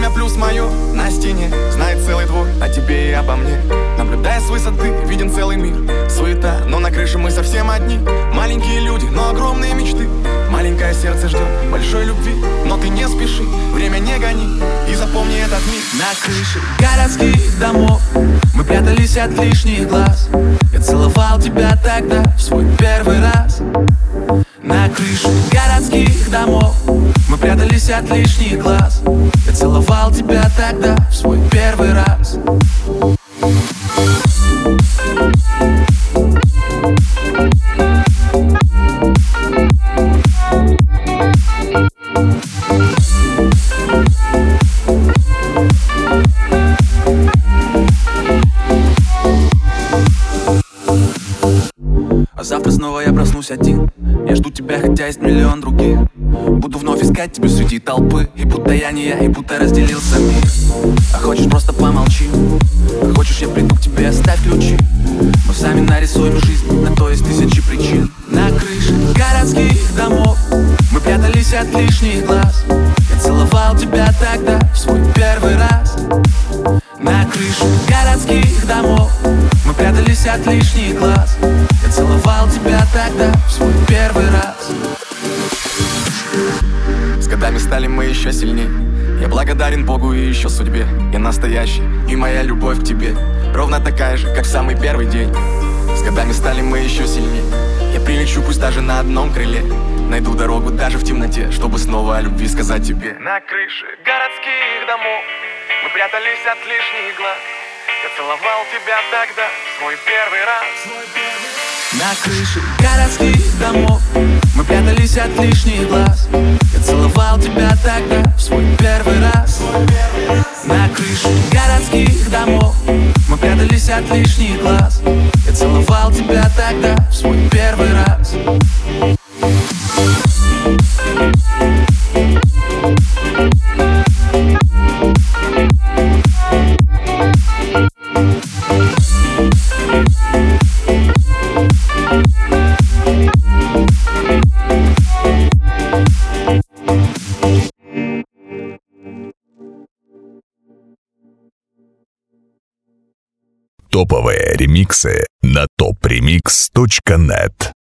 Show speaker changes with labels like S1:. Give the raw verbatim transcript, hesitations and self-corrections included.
S1: имя плюс мое на стене знает целый двор о тебе и обо мне. Наблюдая с высоты, виден целый мир. Суета, но на крыше мы совсем одни. Маленькие люди, но огромные мечты. Маленькое сердце ждет большой любви. Но ты не спеши, время не гони. И запомни этот миг.
S2: На крыше городских домов мы прятались от лишних глаз. Я целовал тебя тогда в свой первый раз. На крыше городских домов мы прятались от лишних глаз. Я целовал тебя тогда в свой первый раз. А завтра снова я проснусь один. Я жду тебя, хотя есть миллион других. Буду вновь искать тебя среди толпы. И будто я не я, и будто разделился мир. А хочешь, просто помолчи. А хочешь, я приду к тебе, оставь ключи. Мы сами нарисуем жизнь, на то есть тысячи причин. На крыше городских домов мы прятались от лишних глаз. Я целовал тебя тогда в свой первый раз. На крыше городских домов мы прятались от лишних глаз. Я целовал тебя тогда в свой первый раз.
S1: С годами стали мы еще сильнее. Я благодарен Богу и еще судьбе. Я настоящий, и моя любовь к тебе ровно такая же, как в самый первый день. С годами стали мы еще сильнее. Я прилечу, пусть даже на одном крыле. Найду дорогу даже в темноте, чтобы снова о любви сказать тебе.
S3: На крыше городских домов мы прятались от лишних глаз. Я целовал тебя тогда в свой первый раз.
S2: На крыше городских домов мы прятались от лишних глаз. Я целовал тебя тогда в свой первый раз. На крыше городских домов мы прятались от лишних глаз. Я целовал тебя тогда в свой первый раз.
S4: Топовые ремиксы на топ ремикс точка нет.